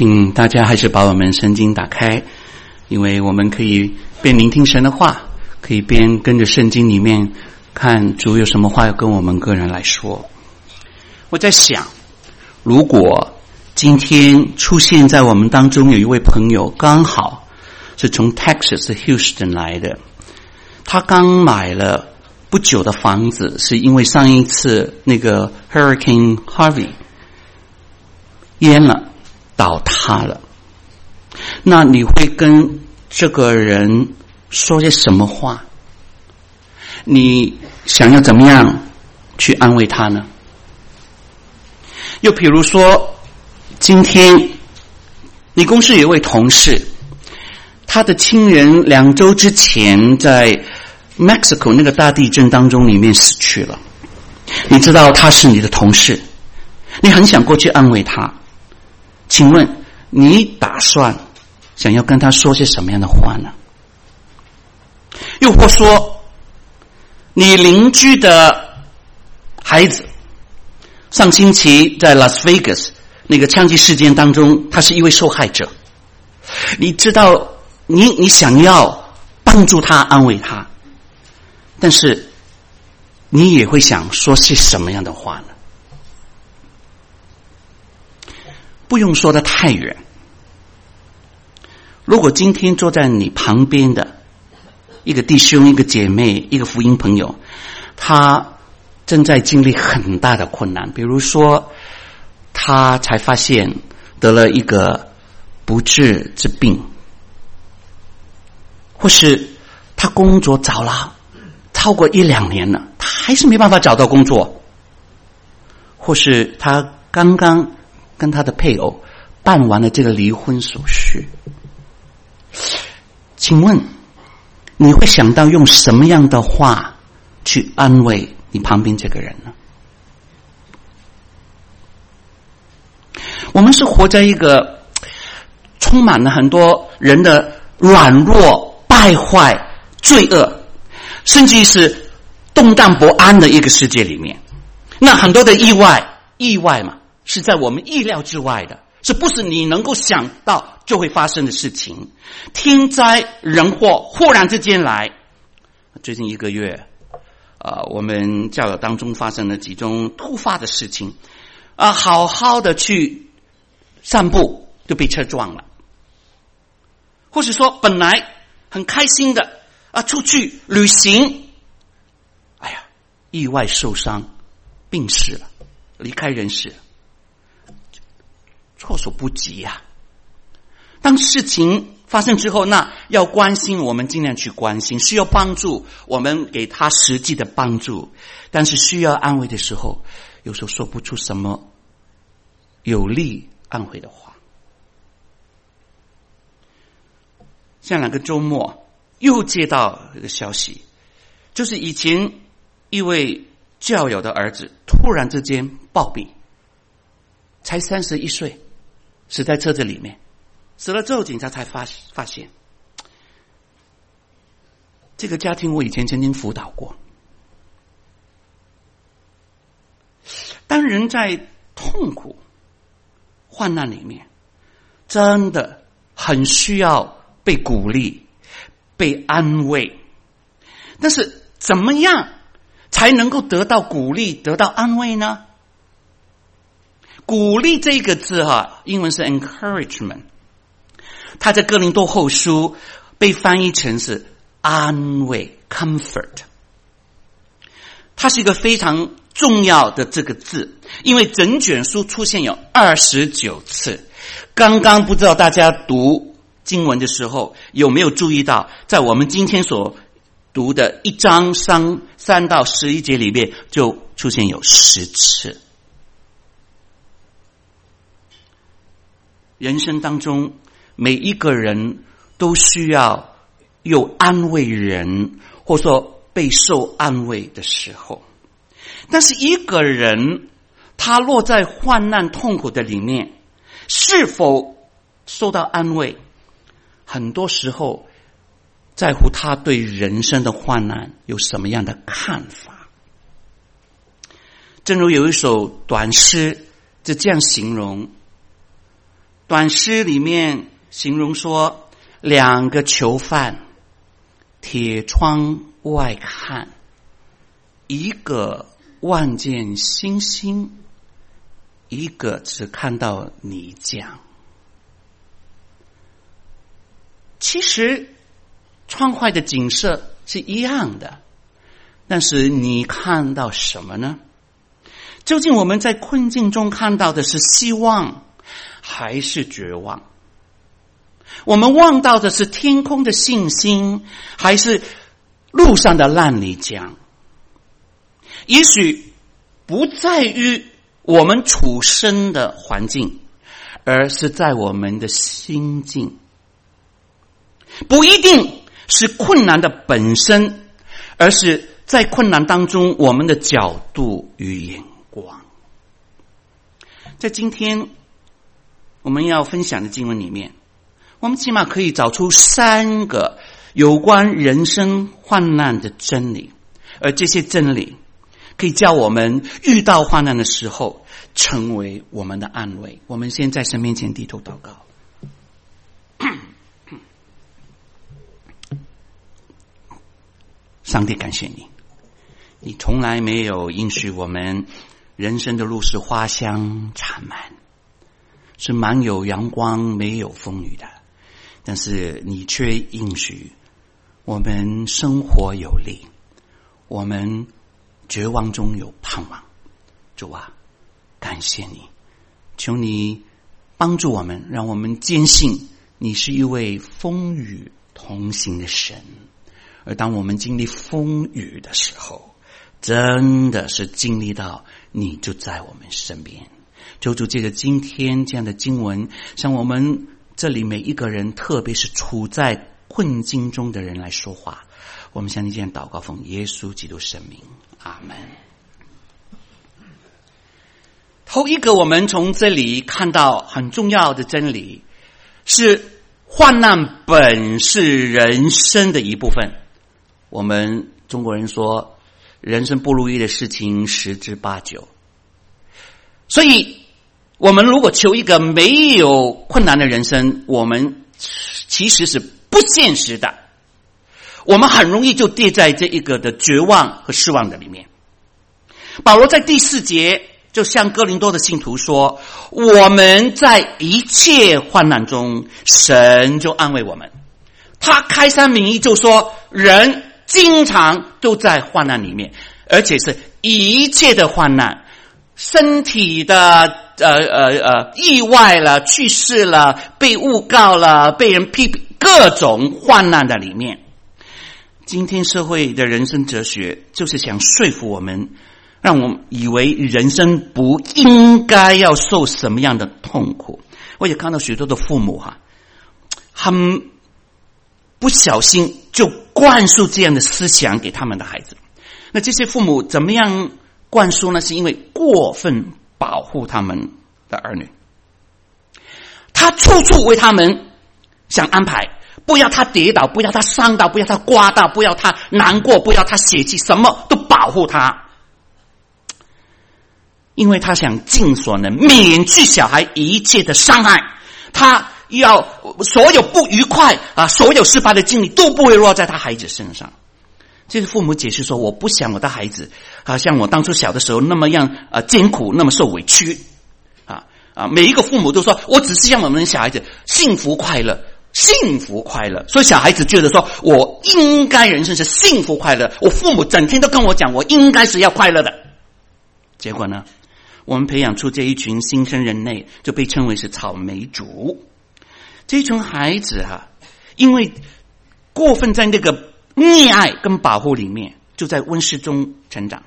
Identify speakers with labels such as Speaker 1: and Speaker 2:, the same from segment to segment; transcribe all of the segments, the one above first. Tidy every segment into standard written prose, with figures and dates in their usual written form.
Speaker 1: 请大家还是把我们圣经打开，因为我们可以边聆听神的话，可以边跟着圣经里面看主有什么话要跟我们个人来说。我在想，如果今天出现在我们当中有一位朋友，刚好是从 Texas Houston 来的，他刚买了不久的房子，是因为上一次那个 Hurricane Harvey 淹了，倒塌了。那你会跟这个人说些什么话？你想要怎么样去安慰他呢？又比如说，今天你公司有一位同事，他的亲人2周之前在 Mexico 那个大地震当中里面死去了。你知道他是你的同事，你很想过去安慰他，请问你打算想要跟他说些什么样的话呢？又或说，你邻居的孩子上星期在 Las Vegas 那个枪击事件当中，他是一位受害者，你知道你想要帮助他安慰他，但是你也会想说些什么样的话呢？不用说得太远，如果今天坐在你旁边的一个弟兄、一个姐妹、一个福音朋友，他正在经历很大的困难，比如说他才发现得了一个不治之病，或是他工作找了超过1-2年了，他还是没办法找到工作，或是他刚刚跟他的配偶办完了这个离婚手续。请问你会想到用什么样的话去安慰你旁边这个人呢？我们是活在一个充满了很多人的软弱、败坏、罪恶，甚至是动荡不安的一个世界里面。那很多的意外嘛，是在我们意料之外的，是不是你能够想到就会发生的事情？天灾人祸忽然之间来。最近1个月我们教友当中发生了几种突发的事情好好的去散步就被车撞了，或是说本来很开心的出去旅行，意外受伤病逝了，离开人世，措手不及啊。当事情发生之后，那要关心我们尽量去关心，需要帮助我们给他实际的帮助，但是需要安慰的时候，有时候说不出什么有力安慰的话。像2个周末又接到一个消息，就是以前一位教友的儿子突然之间暴毙，才31岁，死在车子里面。死了之后，警察才发现，这个家庭我以前曾经辅导过。当人在痛苦、患难里面，真的很需要被鼓励、被安慰。但是怎么样才能够得到鼓励、得到安慰呢？鼓励这个字英文是 encouragement， 它在哥林多后书被翻译成是安慰 comfort。 它是一个非常重要的这个字，因为整卷书出现有29次。刚刚不知道大家读经文的时候有没有注意到，在我们今天所读的1章3到11节里面就出现有10次。人生当中每一个人都需要有安慰人，或者说被受安慰的时候。但是一个人他落在患难痛苦的里面，是否受到安慰，很多时候在乎他对人生的患难有什么样的看法。正如有一首短诗就这样形容， 短诗里面形容说，两个囚犯铁窗外看，一个望见星星，一个只看到泥浆。其实窗外的景色是一样的，但是你看到什么呢？究竟我们在困境中看到的是希望还是绝望？我们望到的是天空的信心，还是路上的烂泥浆？也许不在于我们处身的环境，而是在我们的心境。不一定是困难的本身，而是在困难当中我们的角度与眼光。在今天我们要分享的经文里面，我们起码可以找出3个有关人生患难的真理，而这些真理可以叫我们遇到患难的时候成为我们的安慰。我们先在神面前低头祷告。上帝，感谢你，你从来没有应许我们人生的路是花香缠满，是满有阳光没有风雨的，但是你却应许我们生活有力，我们绝望中有盼望。主啊，感谢你，求你帮助我们，让我们坚信你是一位风雨同行的神。而当我们经历风雨的时候，真的是经历到你就在我们身边。求主借着今天这样的经文，向我们这里每一个人，特别是处在困境中的人来说话。我们向你这样祷告，奉耶稣基督圣名，阿们。头一个我们从这里看到很重要的真理，是患难本是人生的一部分。我们中国人说，人生不如意的事情10之8九。所以我们如果求一个没有困难的人生，我们其实是不现实的，我们很容易就跌在这一个的绝望和失望的里面。保罗在第4节就向哥林多的信徒说，我们在一切患难中，神就安慰我们。他开山明义就说，人经常都在患难里面，而且是一切的患难，身体的意外了，去世了，被诬告了，被人批评，各种患难的里面。今天社会的人生哲学就是想说服我们，让我们以为人生不应该要受什么样的痛苦。我也看到许多的父母很不小心就灌输这样的思想给他们的孩子。那这些父母怎么样灌输呢？是因为过分保护他们的儿女，他处处为他们想安排，不要他跌倒，不要他伤到，不要他刮到，不要他难过，不要他血气，什么都保护他，因为他想尽所能免去小孩一切的伤害，他要所有不愉快所有失败的经历都不会落在他孩子身上。这是父母解释说，我不想我的孩子像我当初小的时候那么样艰苦，那么受委屈每一个父母都说，我只是让我们小孩子幸福快乐，幸福快乐。所以小孩子觉得说，我应该人生是幸福快乐，我父母整天都跟我讲，我应该是要快乐的。结果呢，我们培养出这一群新生人类，就被称为是草莓族。这一群孩子因为过分在那个溺爱跟保护里面，就在温室中成长，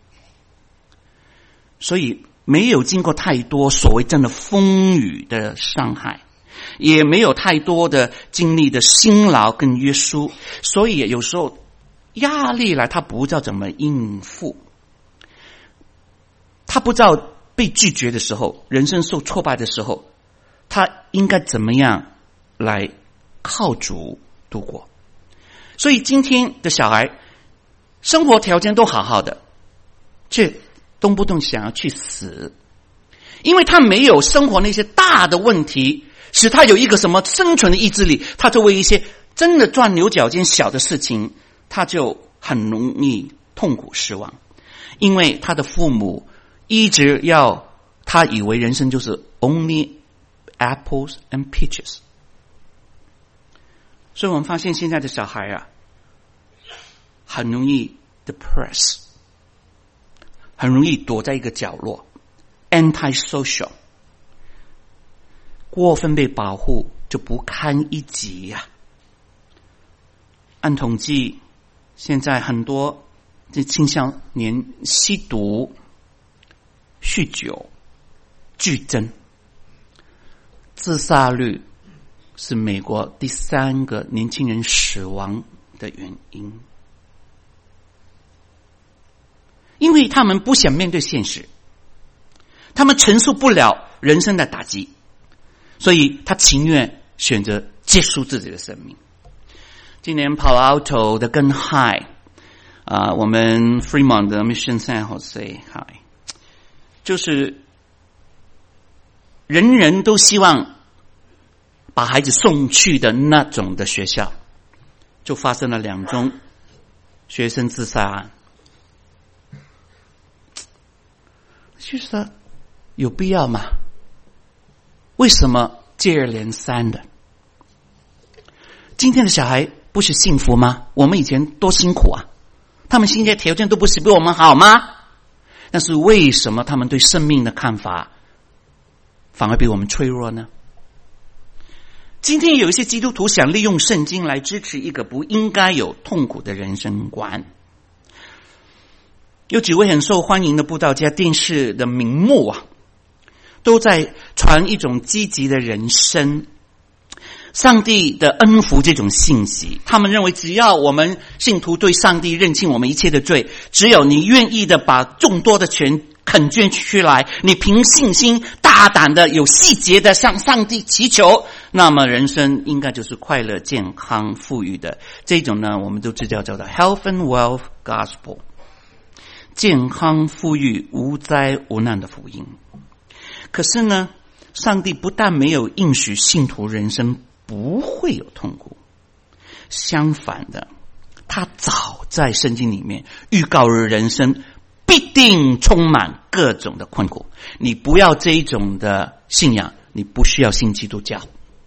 Speaker 1: 所以没有经过太多所谓真的风雨的伤害，也没有太多的经历的辛劳跟约束，所以有时候压力来，他不知道怎么应付，他不知道被拒绝的时候，人生受挫败的时候，他应该怎么样来靠主度过。所以今天的小孩生活条件都好好的，却动不动想要去死，因为他没有生活那些大的问题使他有一个什么生存的意志力，他就为一些真的钻牛角尖小的事情，他就很容易痛苦失望，因为他的父母一直要他以为人生就是 only apples and peaches。 所以我们发现现在的小孩啊，很容易 depress， 很容易躲在一个角落 anti-social， 过分被保护就不堪一击啊。按统计，现在很多这青少年吸毒、酗酒剧增，自杀率是美国第3个年轻人死亡的原因，因为他们不想面对现实，他们承受不了人生的打击，所以他情愿选择结束自己的生命。今年Palo Alto的更 high，我们 Fremont 的 Mission San Jose high， 就是人人都希望把孩子送去的那种的学校，就发生了2宗学生自杀案。就是说有必要吗？为什么接二连三的？今天的小孩不是幸福吗？我们以前多辛苦啊，他们现在条件都不是比我们好吗？但是为什么他们对生命的看法反而比我们脆弱呢？今天有一些基督徒想利用圣经来支持一个不应该有痛苦的人生观。有几位很受欢迎的布道家、电视的名目啊，都在传一种积极的人生、上帝的恩福这种信息。他们认为只要我们信徒对上帝认清我们一切的罪，只有你愿意的把众多的权肯捐出来，你凭信心大胆的有细节的向上帝祈求，那么人生应该就是快乐、健康、富裕的。这种呢，我们都知道叫做 health and wealth gospel， 健康、富裕、无灾无难的福音。可是呢，上帝不但没有应许信徒人生不会有痛苦，相反的，他早在圣经里面预告了人生必定充满各种的困苦。你不要这一种的信仰，你不需要信基督教。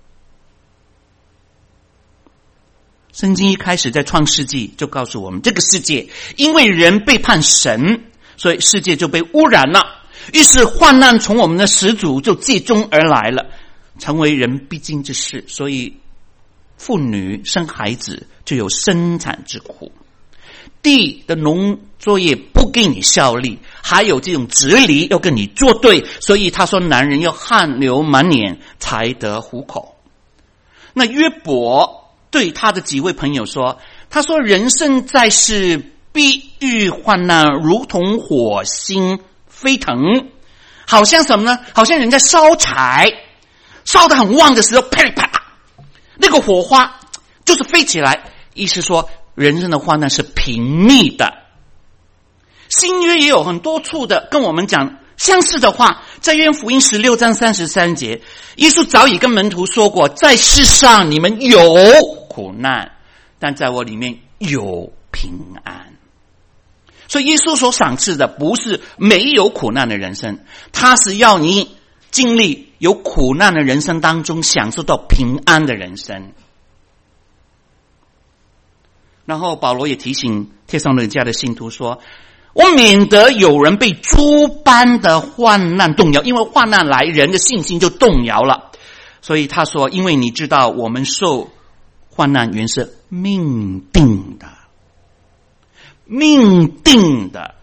Speaker 1: 圣经一开始在创世纪就告诉我们，这个世界因为人背叛神，所以世界就被污染了，于是患难从我们的始祖就接踵而来了，成为人必经之事。所以妇女生孩子就有生产之苦，地的农作业不给你效力，还有这种直犁要跟你作对，所以他说男人要汗流满脸才得糊口。那约伯对他的几位朋友说，他说人生在世必遇患难，如同火星飞腾，好像什么呢？好像人在烧柴，烧得很旺的时候，啪啪啪，那个火花就是飞起来。意思说人生的患难是频密的。新约也有很多处的跟我们讲相似的话，在约翰福音16章33节，耶稣早已跟门徒说过，在世上你们有苦难，但在我里面有平安。所以耶稣所赏赐的不是没有苦难的人生，他是要你经历有苦难的人生当中享受到平安的人生。然后保罗也提醒帖撒罗尼迦的信徒说，我免得有人被诸般的患难动摇，因为患难来，人的信心就动摇了。所以他说，因为你知道我们受患难原是命定的，命定的。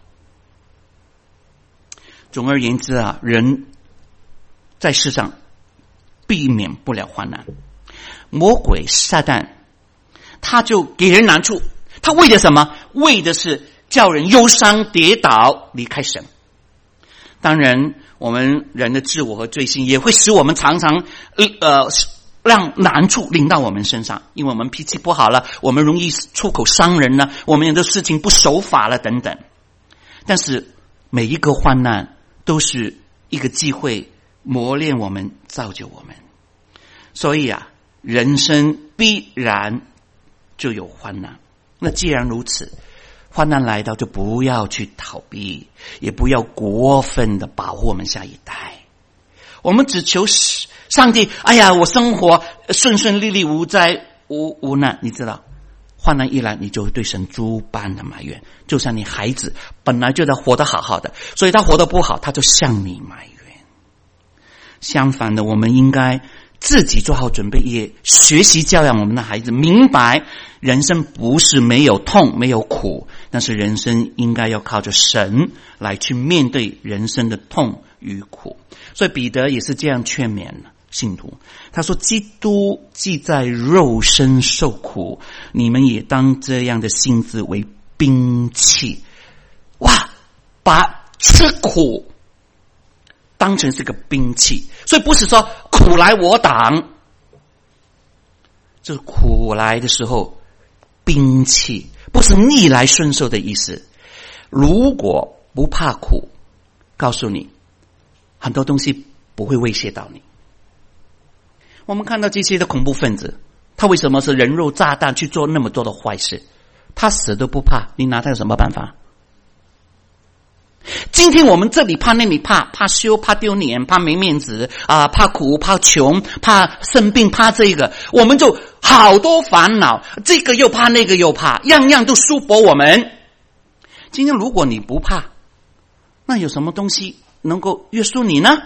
Speaker 1: 总而言之啊，人在世上避免不了患难。魔鬼撒旦他就给人难处，他为的什么？为的是叫人忧伤跌倒离开神。当然我们人的自我和罪性也会使我们常常让难处临到我们身上，因为我们脾气不好了，我们容易出口伤人了，我们有的事情不守法了等等。但是每一个患难都是一个机会，磨练我们，造就我们。 所以啊，人生必然就有患难。那既然如此，患难来到就不要去逃避，也不要过分的保护我们下一代。我们只求上帝，哎呀，我生活顺顺利利，无灾无难。你知道，患难一来，你就会对神诸般的埋怨。就像你孩子本来就在活得好好的，所以他活得不好，他就向你埋怨。相反的，我们应该自己做好准备，也学习教养我们的孩子，明白人生不是没有痛没有苦，但是人生应该要靠着神来去面对人生的痛与苦。所以彼得也是这样劝勉信徒，他说，基督既在肉身受苦，你们也当这样的心志为兵器。哇，把吃苦当成是个兵器，所以不是说苦来我挡，就是苦来的时候兵器，不是逆来顺受的意思。如果不怕苦，告诉你很多东西不会威胁到你。我们看到这些的恐怖分子，他为什么是人肉炸弹去做那么多的坏事？他死都不怕，你拿他有什么办法？今天我们这里怕那里怕羞，怕丢脸，怕没面子怕苦，怕穷，怕生病，怕这个，我们就好多烦恼，这个又怕那个又怕，样样都束缚我们。今天如果你不怕，那有什么东西能够约束你呢？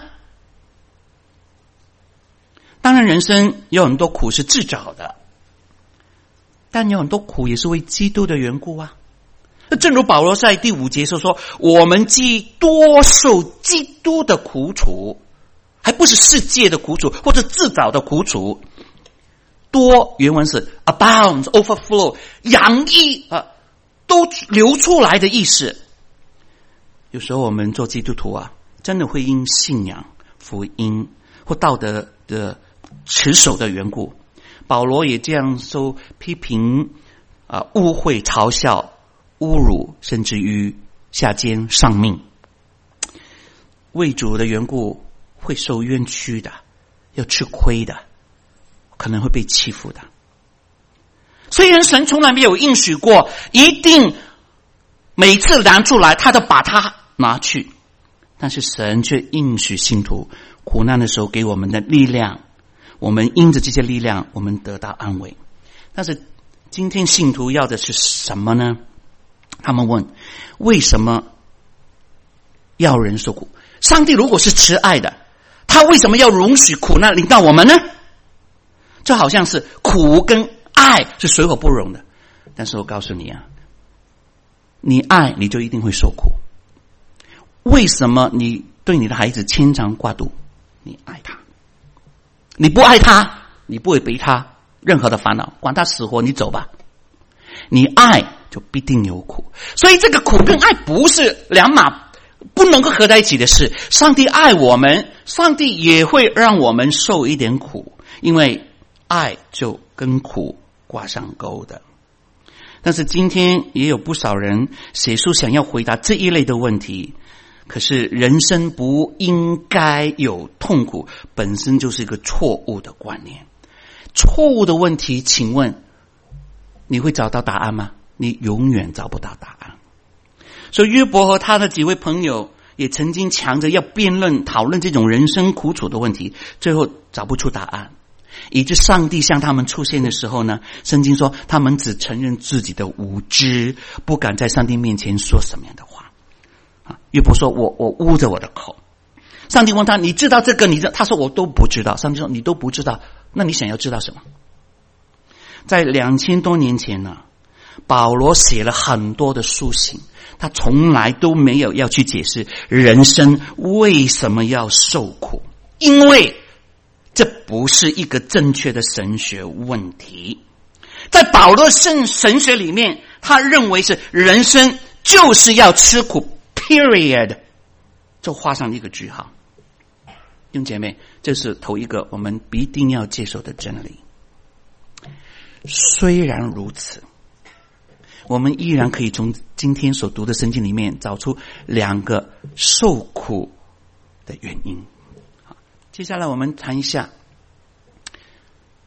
Speaker 1: 当然人生有很多苦是自找的，但有很多苦也是为基督的缘故啊。正如保罗在第5节说，我们既多受基督的苦楚，还不是世界的苦楚或者自找的苦楚。多原文是 abound overflow 洋溢都流出来的意思。有时候我们做基督徒真的会因信仰福音或道德的持守的缘故，保罗也这样说，批评误会嘲笑侮辱，甚至于下监丧命。为主的缘故会受冤屈的，要吃亏的，可能会被欺负的。虽然神从来没有应许过一定每次拿出来他都把它拿去，但是神却应许信徒苦难的时候给我们的力量，我们因着这些力量我们得到安慰。但是今天信徒要的是什么呢？他们问，为什么要人受苦？上帝如果是慈爱的，他为什么要容许苦难临到我们呢？就好像是苦跟爱是水火不容的。但是我告诉你你爱你就一定会受苦。为什么你对你的孩子牵肠挂肚？你爱他。你不爱他，你不会背他任何的烦恼，管他死活，你走吧。你爱就必定有苦，所以这个苦跟爱不是两码，不能够合在一起的事。上帝爱我们，上帝也会让我们受一点苦，因为爱就跟苦挂上钩的。但是今天也有不少人写书想要回答这一类的问题，可是人生不应该有痛苦，本身就是一个错误的观念。错误的问题，请问你会找到答案吗？你永远找不到答案。所以约伯和他的几位朋友也曾经强着要辩论讨论这种人生苦楚的问题，最后找不出答案，以致上帝向他们出现的时候呢，圣经说他们只承认自己的无知，不敢在上帝面前说什么样的话。约伯说我捂着我的口。上帝问他，你知道这个？他说我都不知道。上帝说你都不知道，那你想要知道什么？在2000多年前呢，保罗写了很多的书信，他从来都没有要去解释人生为什么要受苦，因为这不是一个正确的神学问题。在保罗神学里面，他认为是人生就是要吃苦 period， 就画上一个句号。弟兄姐妹，这是头一个我们必定要接受的真理。虽然如此，我们依然可以从今天所读的圣经里面找出2个受苦的原因。接下来我们谈一下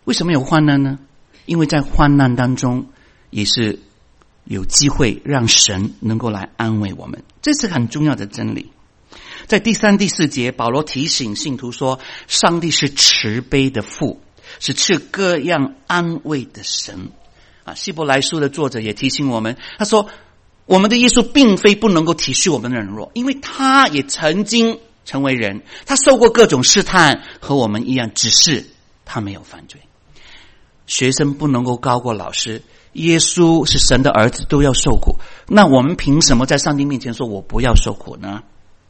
Speaker 1: 为什么有患难呢？因为在患难当中也是有机会让神能够来安慰我们，这是很重要的真理。在第3、第4节，保罗提醒信徒说，上帝是慈悲的父，是赐各样安慰的神。希伯来书的作者也提醒我们，他说我们的耶稣并非不能够体恤我们的软弱，因为他也曾经成为人，他受过各种试探，和我们一样，只是他没有犯罪。学生不能够高过老师，耶稣是神的儿子，都要受苦，那我们凭什么在上帝面前说我不要受苦呢？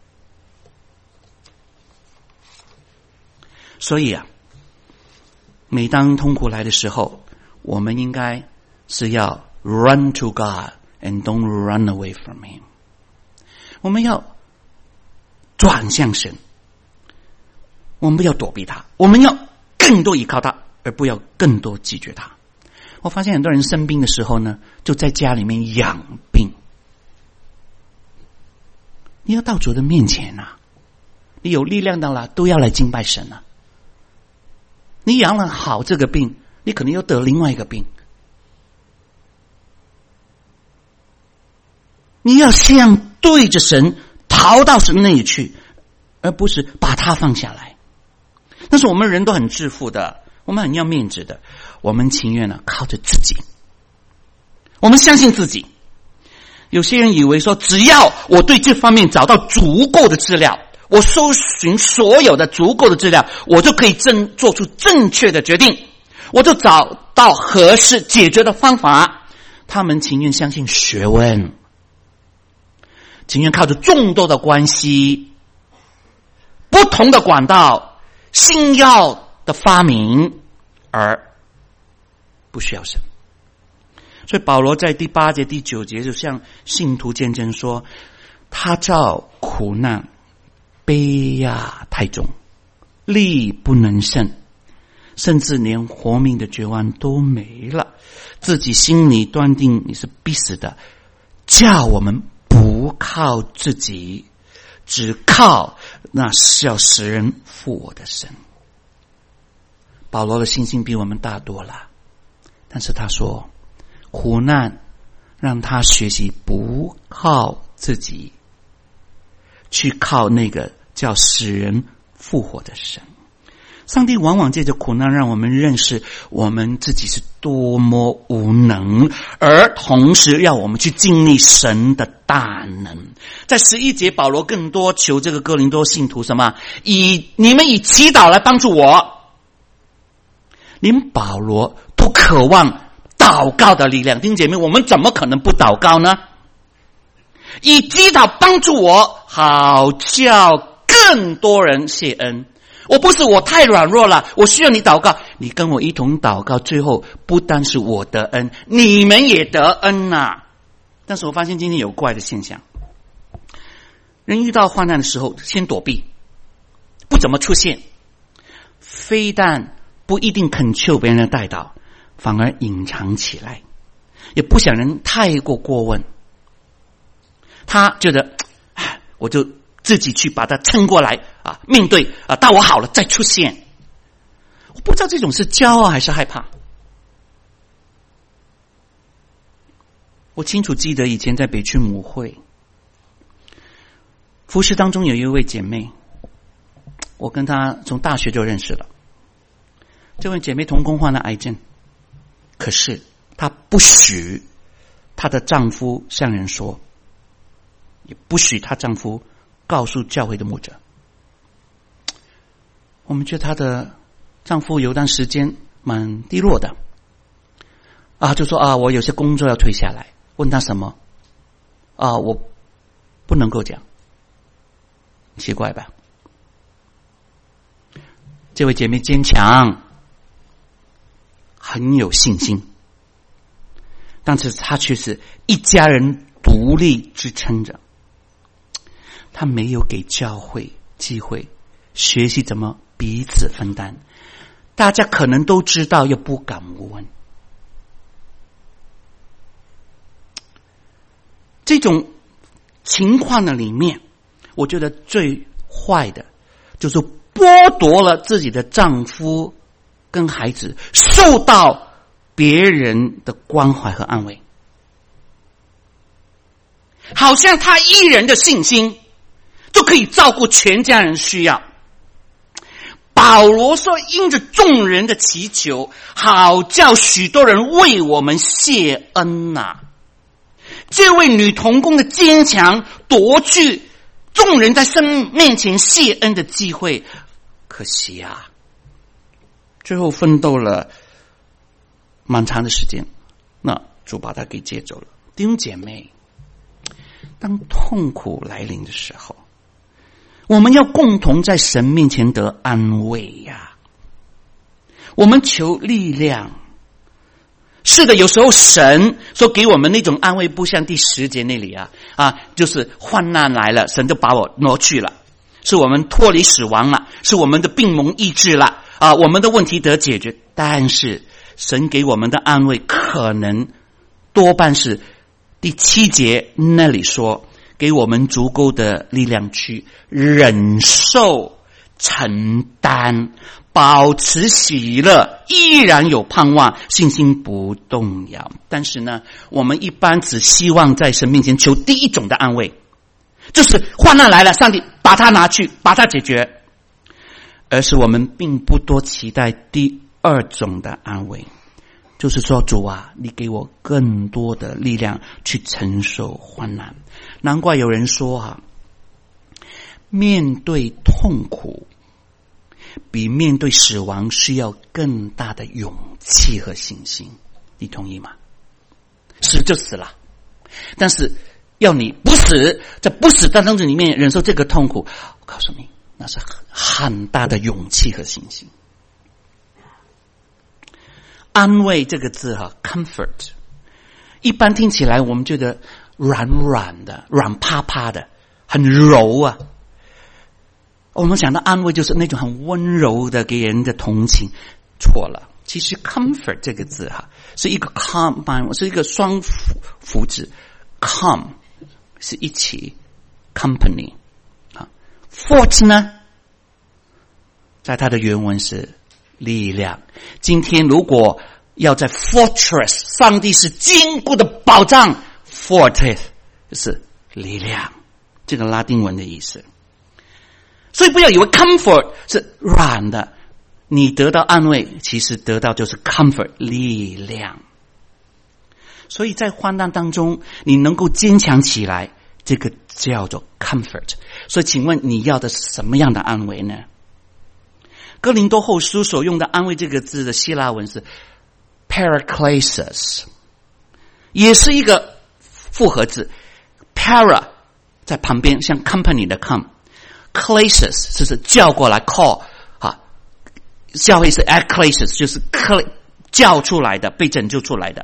Speaker 1: 所以每当痛苦来的时候，我们应该是要 run to God and don't run away from Him。 我们要转向神，我们不要躲避他，我们要更多依靠他，而不要更多拒绝他。我发现很多人生病的时候呢，就在家里面养病。你要到主的面前你有力量到了，都要来敬拜神你养了好这个病，你可能又得另外一个病。你要像对着神，逃到神那里去，而不是把它放下来。但是我们人都很自负的，我们很要面子的，我们情愿靠着自己，我们相信自己。有些人以为说，只要我对这方面找到足够的资料，我搜寻所有的足够的资料，我就可以做出正确的决定，我就找到合适解决的方法。他们情愿相信学问，情愿靠着众多的关系、不同的管道、新药的发明，而不需要神。所以保罗在第8节、第9节就向信徒见证说，他照苦难悲压太重，力不能胜，甚至连活命的绝望都没了，自己心里断定你是必死的，叫我们不靠自己，只靠那是要使人复活的神。保罗的信心比我们大多了，但是他说苦难让他学习不靠自己，去靠那个叫使人复活的神。上帝往往借着苦难让我们认识我们自己是多么无能，而同时要我们去经历神的大能。在11节，保罗更多求这个哥林多信徒什么？你们以祈祷来帮助我。连保罗都渴望祷告的力量，弟兄姐妹，我们怎么可能不祷告呢？以祈祷帮助我，好叫更多人谢恩。我不是我太软弱了，我需要你祷告，你跟我一同祷告，最后不单是我得恩，你们也得恩但是我发现今天有怪的现象，人遇到患难的时候先躲避，不怎么出现，非但不一定恳求别人的代祷，反而隐藏起来，也不想人太过问。他觉得我就自己去把它撑过来面对到我好了再出现。我不知道这种是骄傲还是害怕。我清楚记得以前在北区母会服侍当中有一位姐妹，我跟她从大学就认识了。这位姐妹同工患了癌症，可是她不许她的丈夫向人说，也不许她丈夫告诉教会的牧者。我们觉得她的丈夫有段时间蛮低落的就说我有些工作要退下来。问她什么我不能够讲。奇怪吧？这位姐妹坚强，很有信心，但是她却是一家人独立支撑着，她没有给教会机会学习怎么彼此分担。大家可能都知道，又不敢问。这种情况的里面，我觉得最坏的就是剥夺了自己的丈夫跟孩子受到别人的关怀和安慰，好像他一人的信心就可以照顾全家人需要。保罗说，因着众人的祈求，好叫许多人为我们谢恩呐。这位女同工的坚强夺去众人在神面前谢恩的机会，可惜啊，最后奋斗了蛮长的时间，那主把她给接走了。弟兄姐妹，当痛苦来临的时候，我们要共同在神面前得安慰呀。我们求力量，是的，有时候神说给我们那种安慰，不像第10节那里就是患难来了，神就把我挪去了，是我们脱离死亡了，是我们的病蒙医治了我们的问题得解决。但是神给我们的安慰可能多半是第7节那里说，给我们足够的力量去忍受、承担、保持喜乐，依然有盼望，信心不动摇。但是呢，我们一般只希望在神面前求第一种的安慰，就是患难来了，上帝把它拿去，把它解决，而是我们并不多期待第二种的安慰，就是说，主啊，你给我更多的力量去承受患难。难怪有人说面对痛苦比面对死亡需要更大的勇气和信心。你同意吗？死就死了，但是要你不死，在不死当中里面忍受这个痛苦，我告诉你，那是很大的勇气和信心。安慰这个字comfort 一般听起来我们觉得软软的、软趴趴的，很柔啊。我们想到安慰就是那种很温柔的给人的同情，错了。其实 comfort 这个字是一个 combine， 是一个双辅字 com 是一起 company fort 呢，在它的原文是力量。今天如果要在 fortress， 上帝是坚固的保障， fortress 就是力量，这个拉丁文的意思。所以不要以为 comfort 是软的，你得到安慰，其实得到就是 comfort 力量。所以在患难当中你能够坚强起来，这个叫做 comfort。 所以请问你要的是什么样的安慰呢？哥林多后书所用的安慰这个字的希腊文是 paraklesis， 也是一个复合字， para 在旁边像 company 的 com，klesis 就是叫过来 call 教会是 ekklesis 就是叫出来的，被拯救出来的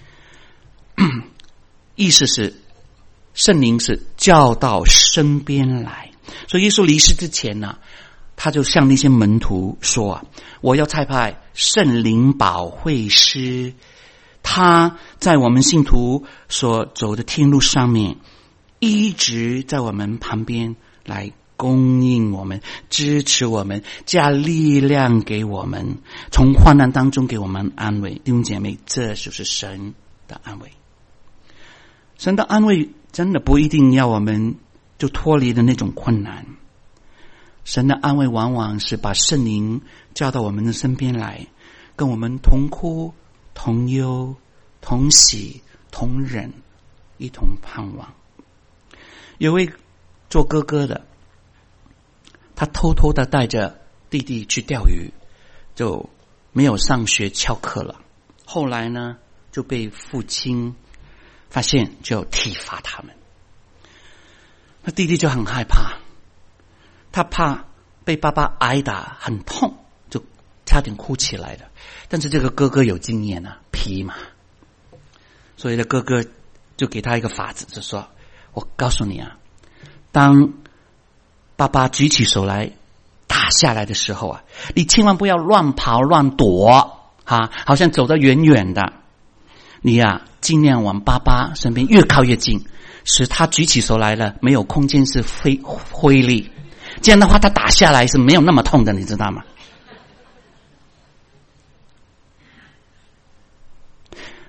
Speaker 1: 意思是圣灵是叫到身边来。所以耶稣离世之前他就向那些门徒说我要差派圣灵保惠师，他在我们信徒所走的天路上面一直在我们旁边来供应我们，支持我们，加力量给我们，从患难当中给我们安慰。弟兄姐妹，这就是神的安慰。神的安慰真的不一定要我们就脱离的那种困难，神的安慰往往是把圣灵叫到我们的身边来，跟我们同哭同忧同喜同忍，一同盼望。有位做哥哥的，他偷偷的带着弟弟去钓鱼，就没有上学翘课了。后来呢，就被父亲发现，就体罚他们。那弟弟就很害怕，他怕被爸爸挨打很痛，就差点哭起来了。但是这个哥哥有经验皮嘛，所以的哥哥就给他一个法子，就说我告诉你当爸爸举起手来打下来的时候你千万不要乱跑乱躲好像走得远远的，你尽量往爸爸身边越靠越近，使他举起手来了没有空间是挥力，这样的话他打下来是没有那么痛的，你知道吗？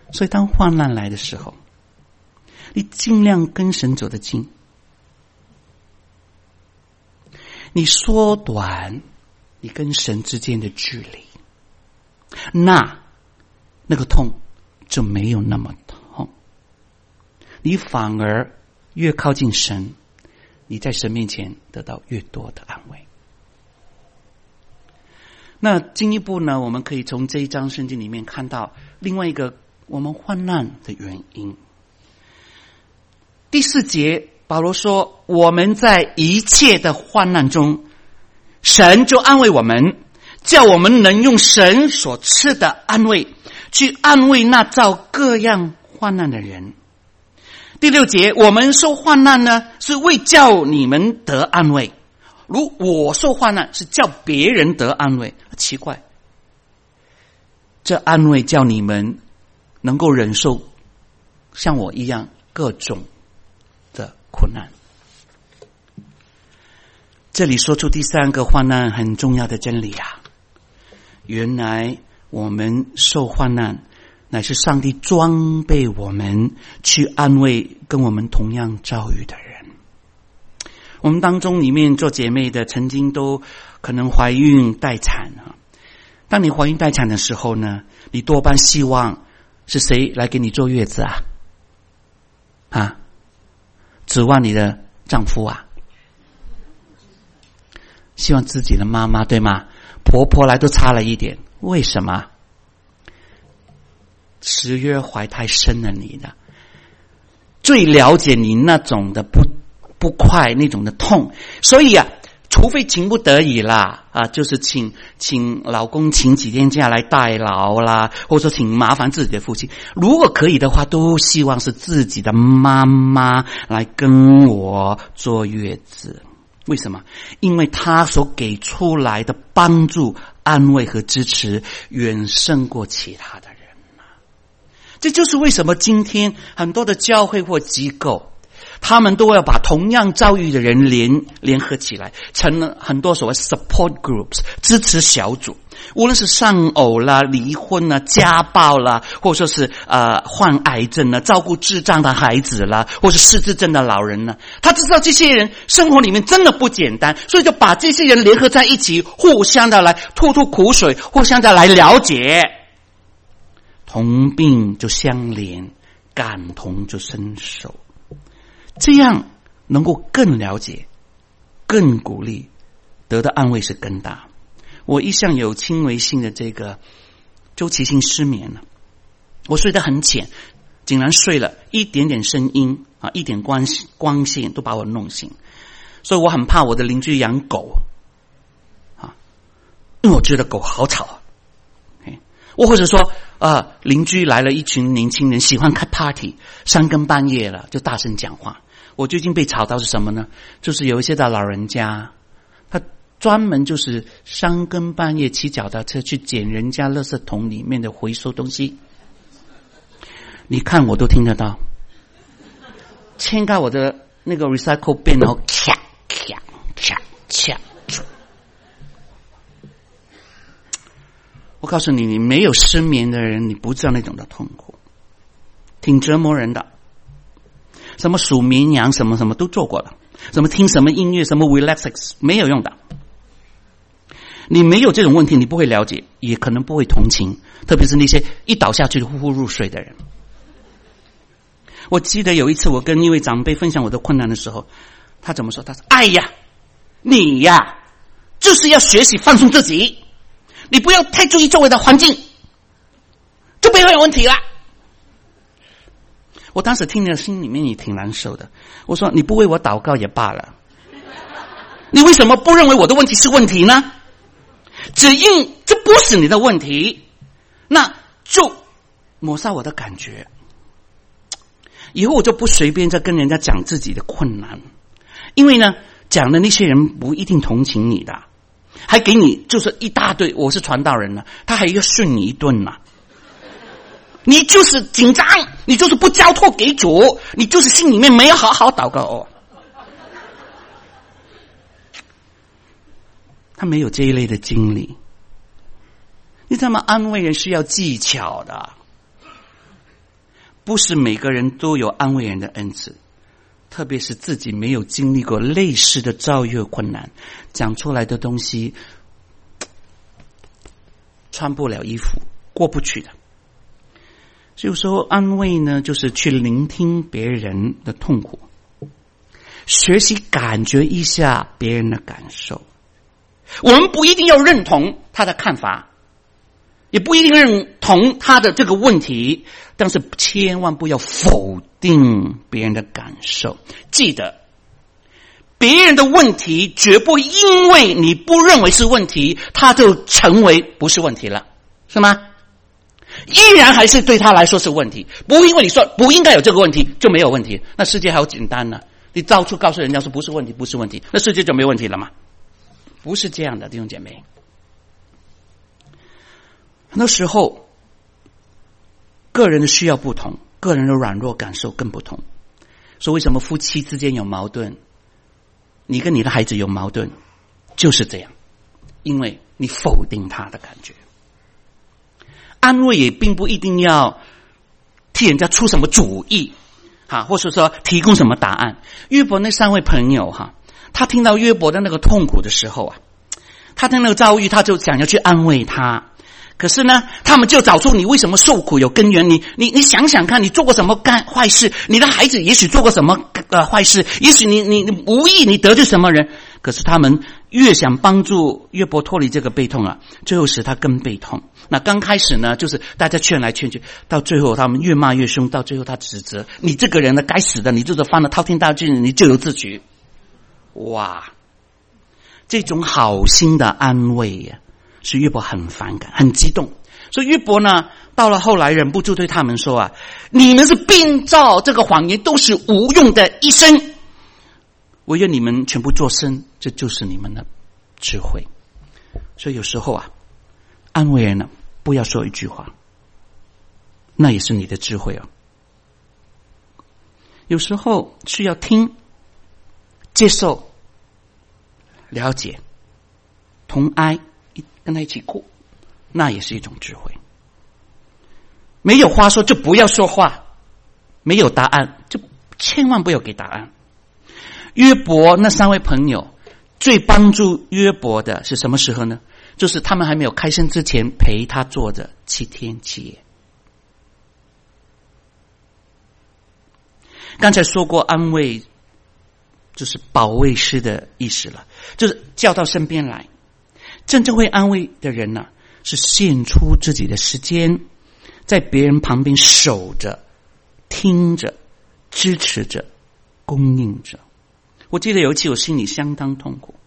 Speaker 1: 所以当患难来的时候，你尽量跟神走得近，你缩短你跟神之间的距离，那个痛就没有那么痛，你反而越靠近神，你在神面前得到越多的安慰。那进一步呢，我们可以从这一章圣经里面看到另外一个我们患难的原因。第4节保罗说，我们在一切的患难中，神就安慰我们，叫我们能用神所赐的安慰去安慰那遭各样患难的人。第6节，我们受患难呢，是为叫你们得安慰，如我受患难是叫别人得安慰。奇怪，这安慰叫你们能够忍受像我一样各种的困难。这里说出第3个患难很重要的真理啊，原来我们受患难乃是上帝装备我们去安慰跟我们同样遭遇的人。我们当中里面做姐妹的曾经都可能怀孕待产啊。当你怀孕待产的时候呢，你多半希望是谁来给你坐月子啊？指望你的丈夫啊？希望自己的妈妈，对吗？婆婆来都差了一点，为什么？10月怀胎生了你的，最了解你那种的不快，那种的痛。所以啊，除非情不得已啦就是请老公请几天假来代劳啦，或者说请麻烦自己的父亲，如果可以的话，都希望是自己的妈妈来跟我坐月子。为什么？因为他所给出来的帮助、安慰和支持远胜过其他的人这就是为什么今天很多的教会或机构，他们都要把同样遭遇的人联合起来，成了很多所谓 support groups 支持小组。无论是丧偶啦、离婚啦、家暴啦，或者说是患癌症啦、照顾智障的孩子啦，或是失智症的老人啦，他知道这些人生活里面真的不简单，所以就把这些人联合在一起，互相的来吐苦水，互相的来了解，同病就相怜，感同就身受，这样能够更了解、更鼓励，得到安慰是更大。我一向有轻微性的这个周期性失眠了，我睡得很浅，竟然睡了一点点声音一点光线都把我弄醒，所以我很怕我的邻居养狗因为我觉得狗好吵我或者说邻居来了一群年轻人喜欢开 party， 3更半夜了就大声讲话。我最近被吵到是什么呢？就是有一些的老人家，他专门就是3更半夜骑脚踏车去捡人家垃圾桶里面的回收东西，你看我都听得到，掀开我的那个 recycle bin， 然后咔咔咔咔。我告诉你，你没有失眠的人，你不知道那种的痛苦，挺折磨人的。什么数绵羊，什么什么都做过了，什么听什么音乐，什么 relax， 没有用的。你没有这种问题，你不会了解，也可能不会同情，特别是那些一倒下去就呼呼入睡的人。我记得有一次我跟一位长辈分享我的困难的时候，他怎么说？他说：“哎呀，你呀，就是要学习放松自己，你不要太注意周围的环境，就不会有问题了。”我当时听了心里面也挺难受的。我说：“你不为我祷告也罢了，你为什么不认为我的问题是问题呢？只因这不是你的问题，那就抹杀我的感觉。以后我就不随便再跟人家讲自己的困难，因为呢，讲的那些人不一定同情你的，还给你就是一大堆。我是传道人了，他还要训你一顿嘛。你就是紧张，你就是不交托给主，你就是心里面没有好好祷告他没有这一类的经历。你知道吗？安慰人是要技巧的， 不是每个人都有安慰人的恩赐，特别是自己没有经历过类似的遭遇困难，讲出来的东西穿不了衣服，过不去的。有时候安慰呢，就是去聆听别人的痛苦，学习感觉一下别人的感受。我们不一定要认同他的看法，也不一定认同他的这个问题，但是千万不要否定别人的感受。记得，别人的问题绝不因为你不认为是问题，他就成为不是问题了，是吗？依然还是对他来说是问题，不因为你说不应该有这个问题就没有问题。那世界好简单呢，你到处告诉人家说不是问题，不是问题，那世界就没问题了吗？不是这样的，弟兄姐妹。很多时候个人的需要不同，个人的软弱感受更不同。所以为什么夫妻之间有矛盾，你跟你的孩子有矛盾，就是这样，因为你否定他的感觉。安慰也并不一定要替人家出什么主意或者说提供什么答案。约伯那3位朋友他听到约伯的那个痛苦的时候他听那个遭遇，他就想要去安慰他。可是呢，他们就找出你为什么受苦有根源。你想想看，你做过什么坏事？你的孩子也许做过什么坏事？也许你无意你得罪什么人？可是他们越想帮助约伯脱离这个悲痛最后使他更悲痛。那刚开始呢，就是大家劝来劝去，到最后他们越骂越凶，到最后他指责你这个人呢，该死的，你就是犯了滔天大罪，你咎由自取。哇，这种好心的安慰是约伯很反感，很激动。所以约伯呢，到了后来忍不住对他们说你们是编造这个谎言，都是无用的一生，唯愿你们全部作声，这就是你们的智慧。所以有时候安慰人不要说一句话，那也是你的智慧有时候需要听、接受、了解、同哀，跟他一起哭，那也是一种智慧。没有话说就不要说话，没有答案就千万不要给答案。约伯那3位朋友最帮助约伯的是什么时候呢？就是他们还没有开声之前陪他坐着7天7夜。刚才说过安慰就是保卫师的意思了，就是叫到身边来。真正会安慰的人是献出自己的时间，在别人旁边守着、听着、支持着、供应着。我记得有一次我心里相当痛苦，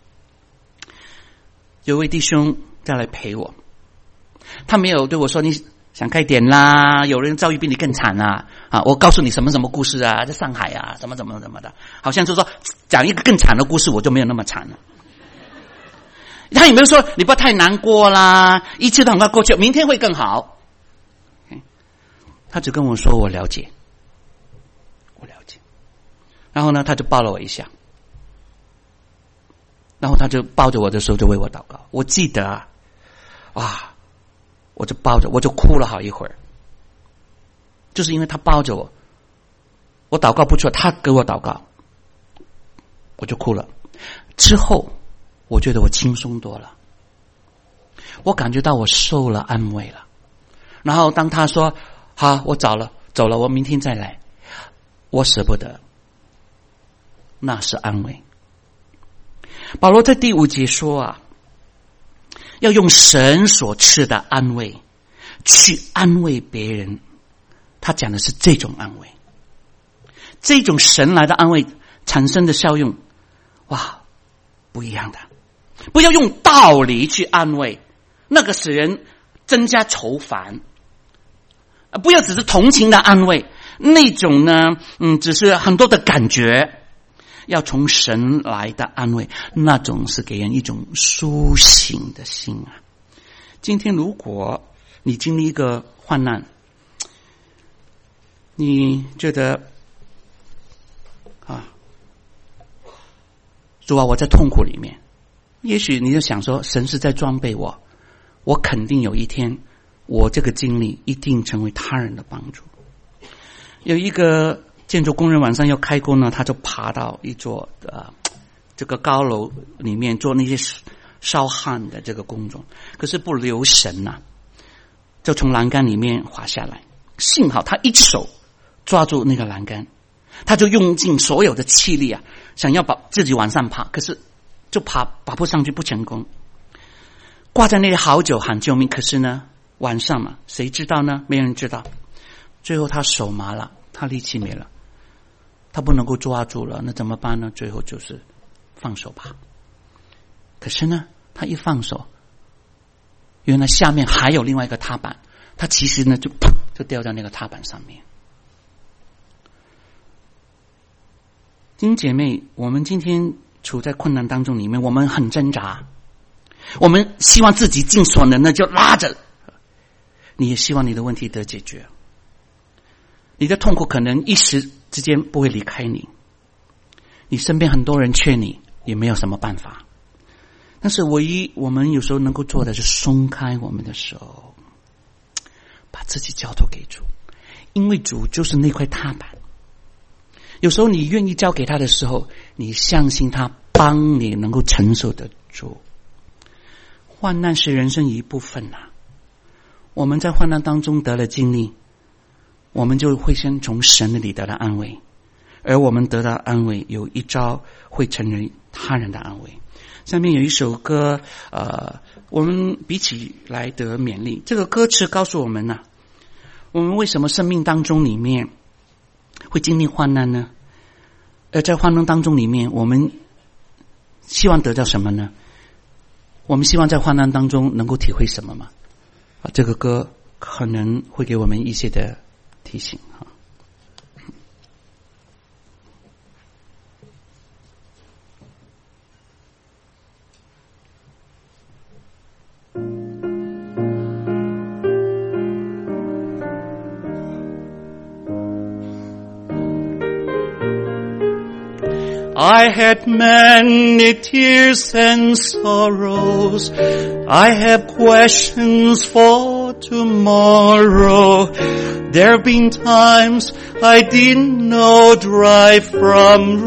Speaker 1: 有位弟兄再来陪我，他没有对我说你想开点啦，有人遭遇比你更惨我告诉你什么什么故事在上海怎么的，好像就是说讲一个更惨的故事，我就没有那么惨了。他有没有说你不要太难过啦，一切都很快过去，明天会更好？他只跟我说我了解。然后呢，他就抱了我一下，然后他就抱着我的时候就为我祷告。我记得我就抱着，我就哭了好一会儿，就是因为他抱着我，我祷告不出来，他给我祷告，我就哭了。之后我觉得我轻松多了，我感觉到我受了安慰了。然后当他说好，我走了，我明天再来，我舍不得，那是安慰。保罗在第5节说要用神所赐的安慰去安慰别人，他讲的是这种安慰，这种神来的安慰产生的效用不一样的。不要用道理去安慰，那个使人增加愁烦。不要只是同情的安慰，那种呢只是很多的感觉。要从神来的安慰，那种是给人一种苏醒的心今天如果你经历一个患难，你觉得主我在痛苦里面，也许你就想说神是在装备我，我肯定有一天我这个经历一定成为他人的帮助。 有一个建筑工人晚上要开工呢，他就爬到一座这个高楼里面做那些烧焊的这个工作，可是不留神啊，就从栏杆里面滑下来。幸好他一手抓住那个栏杆，他就用尽所有的气力啊，想要把自己往上爬，可是就爬不上去，不成功，挂在那里好久喊救命。可是呢，晚上嘛，谁知道呢？没人知道。最后他手麻了，他力气没了，他不能够抓住了，那怎么办呢？最后就是放手吧。可是呢，他一放手，原来下面还有另外一个踏板，他其实呢就掉在那个踏板上面。弟兄姐妹，我们今天处在困难当中里面，我们很挣扎，我们希望自己尽所能的就拉着，你也希望你的问题得解决，你的痛苦可能一时之间不会离开你，你身边很多人劝你，也没有什么办法。但是唯一我们有时候能够做的是松开我们的手，把自己交托给主，因为主就是那块踏板。有时候你愿意交给他的时候，你相信他帮你能够承受得住。患难是人生一部分啊，我们在患难当中得了经历，我们就会先从神那里得到安慰，而我们得到安慰有一朝会成为他人的安慰。下面有一首歌我们比起来得勉励。这个歌词告诉我们啊，我们为什么生命当中里面会经历患难呢？而在患难当中里面，我们希望得到什么呢？我们希望在患难当中能够体会什么吗？这个歌可能会给我们一些的提醒。
Speaker 2: I had many tears and sorrows. I have questions for tomorrow. There have been times I didn't know right from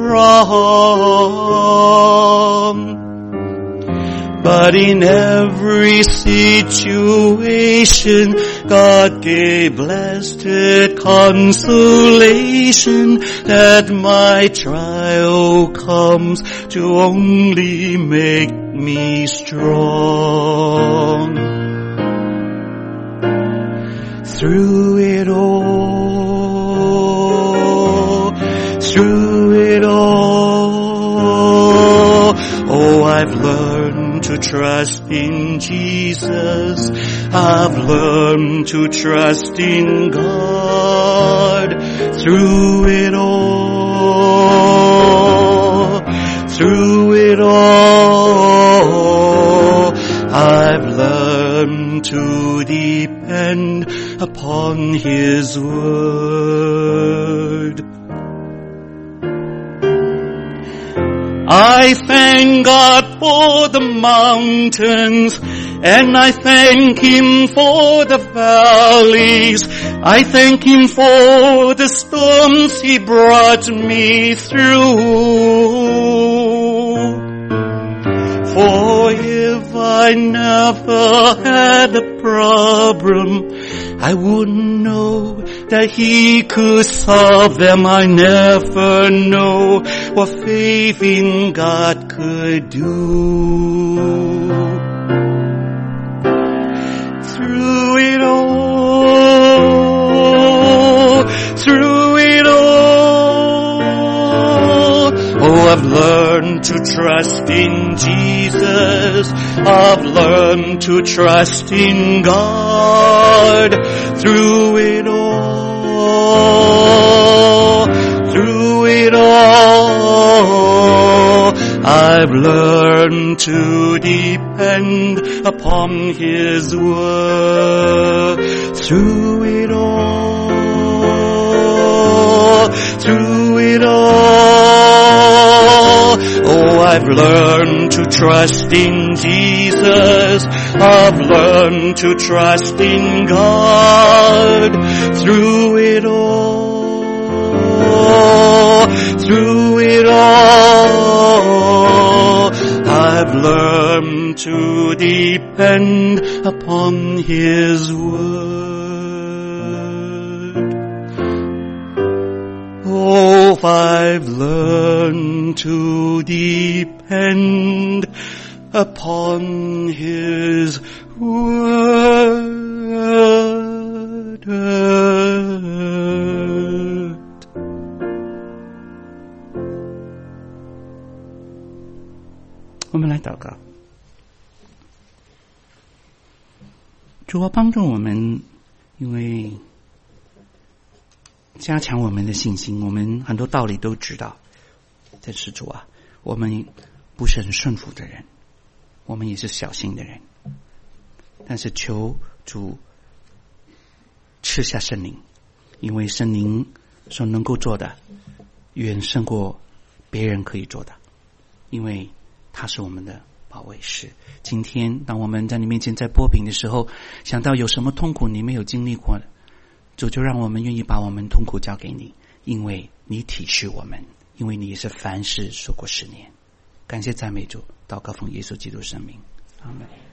Speaker 2: wrong. But in every situation, God gave blessed consolation that my trial comes to only make me strong. Through it all, oh, I've learned to trust in Jesus. I've learned to trust in God. Through it all, I've learned to depend upon His word. I thank God for the mountains, and I thank Him for the valleys. I thank Him for the storms He brought me through. For if I never had a problem, I wouldn't know that He could solve them. I never know what faith in God could do. Through it all, oh, I've learned to trust in Jesus. I've learned to trust in God. Through it all, I've learned to depend upon His word. Through it all, oh, I've learned to trust in Jesus. I've learned to trust in God. Through it all, all, through it all, I've learned to depend upon His word. Oh, I've learned to depend upon His word.
Speaker 1: 我们来祷告。主啊，帮助我们，因为加强我们的信心。我们很多道理都知道，但是主啊，我们不是很顺服的人，我们也是小心的人。但是求主赐下圣灵，因为圣灵所能够做的远胜过别人可以做的，因为他是我们的保卫师。今天当我们在你面前在擘饼的时候，想到有什么痛苦你没有经历过的，主就让我们愿意把我们痛苦交给你，因为你体恤我们，因为你也是凡事受过试炼。感谢赞美主，祷告奉耶稣基督圣名，阿们。